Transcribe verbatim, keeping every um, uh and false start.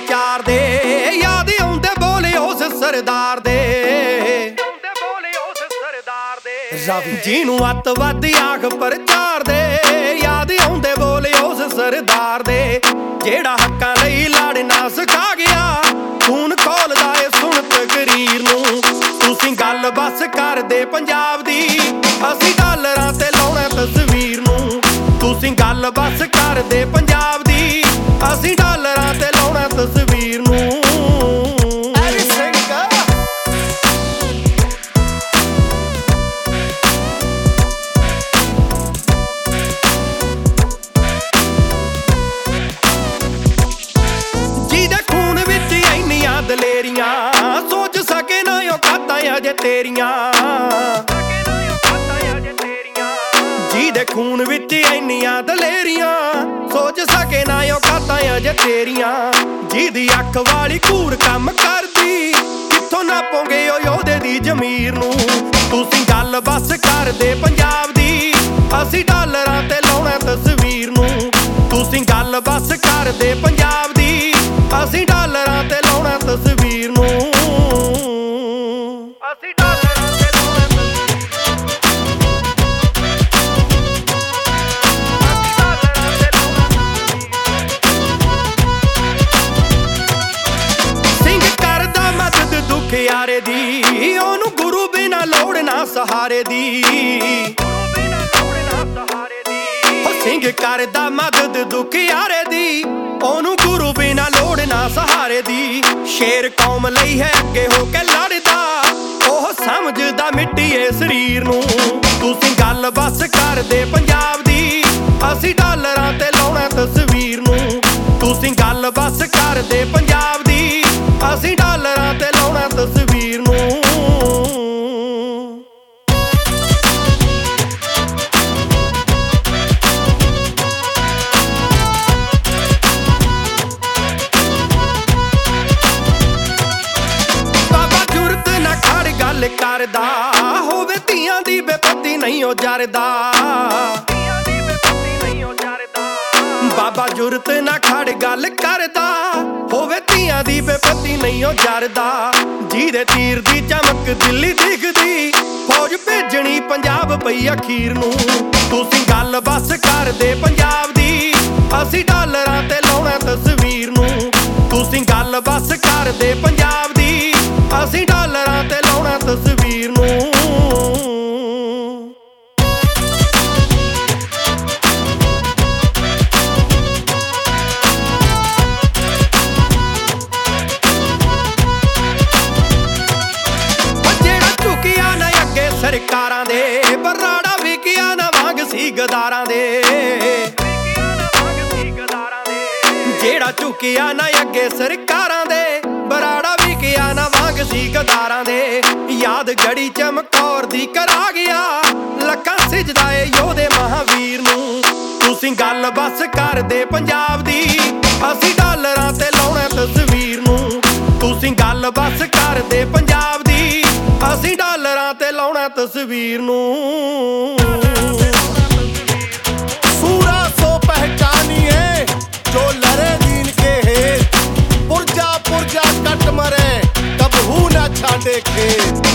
ਚਾਰ ਦੇ याद आउंदे बोले उस सरदार दे जिन्नू अतवादी आख प्रचार दे याद आउंदे बोले उस सरदार दे जेड़ा हक्कां लई लड़ना सिखा गया खून खोलदा ए सुन तकरीर नू तुसीं गल बस कर दे पंजाब दी असीं डॉलरां ते लाउणा तस्वीर नू तुसीं गल बस कर दे पंजाब दी असीं डॉलरां ते लाउणा तस्वीर नू दलेरियां सोच सके ना यो खाता अजे तेरियां जिहदे खून विच इन्नियां दलेरियां सोच सके ना यो खाता अजे तेरियां जिहदी अख वाली घूर कम करदी कित्थों नापोगे ओ योधे दी जमीर नू तुसीं गल बस कर दे पंजाब दी असीं डॉलरां ते लाउणा तस्वीर नू तुसीं गल बस कर दे पंजाब दी असीं डॉलरां ते लाउणा तस्वीर नू असीं डॉलरां ते लाउणा सिंह करदा मदद दुखियारे दी ओनू गुरु बिना लोड़ ना सहारे दी सिंह करदा मदद दुखियारे दी ओनू गुरु बिना लोड़ ना सहारे दी शेर कौम लई है अगे होके लड़दा ओह समझदा मिट्टी ए शरीर नू तुसीं गल बस कर दे पंजाब दी असीं डॉलरां ते लाउणा तस्वीर नू तुसीं गल बस कर दे पंजाब दी असीं डॉलरां ते लाउणा तस्वीर नू करदा होवे धीआं दी बेपत्ती नहीं ओ जरदा बाबा जुरत ना खड़ गल करदा होवे धीआं दी बेपत्ती नहीं ओ जरदा जिहदे तीर दी चमक दिल्ली दिखदी फौज भेजनी पंजाब पई अखीर नू तुसीं गल बस कर दे पंजाब दी असीं डॉलरां ते लाउणा तस्वीर नू तुसीं गल बस कर दे पंजाब दी असीं डॉलरां ते लाउणा तस्वीर नू जेड़ा झुकिया ना अगे सरकारां दे बराड़ा विकिया ना वांग सी गदारां दे जेड़ा झुकिया ना अगे सरकारां दे बराड़ा विकिया ना वांग सी गदारां दे याद गड़ी चमकौर दी करा गया लक्खां सिजदा ए योधे महावीर नू तुसीं गल बस कर दे पंजाब दी असीं डॉलरां ते लाउणा तस्वीर नू तुसीं गल बस कर दे पंजाब दी असीं डॉलरां ते लाउणा तस्वीर नू सूरा सो पहचानिए जो लड़े दीन के है पुरजा पुरजा कट मरे कबहू ना छाटे खेत।